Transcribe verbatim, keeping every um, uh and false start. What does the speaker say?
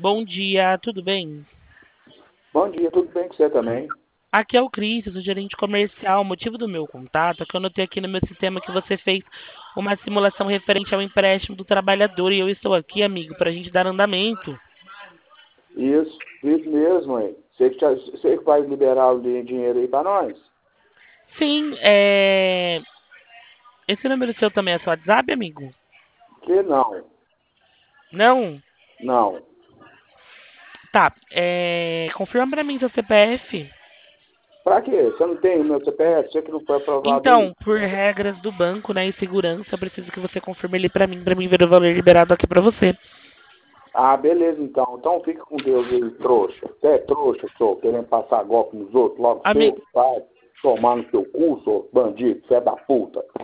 Bom dia, tudo bem? Bom dia, tudo bem com você também? Aqui é o Cris, eu sou gerente comercial. O motivo do meu contato é que eu notei aqui no meu sistema que você fez uma simulação referente ao empréstimo do trabalhador e eu estou aqui, amigo, para a gente dar andamento. Isso, isso mesmo, hein? Você que, já- você que vai liberar o di- dinheiro aí pra nós? Sim, é... esse número seu também é seu WhatsApp, amigo? Que não, Não? não. Tá, é... confirma para mim seu C P F. Pra quê? Você não tem o meu C P F? Você que não foi aprovado aí? Então, por regras do banco, né, e segurança, eu preciso que você confirme ele para mim, para mim ver o valor liberado aqui para você. Ah, beleza então. Então fica com Deus aí, trouxa. Você é trouxa, sou, querendo passar golpe nos outros logo Amigo, cedo, pai. Tomar no seu cu, sou bandido, você é da puta.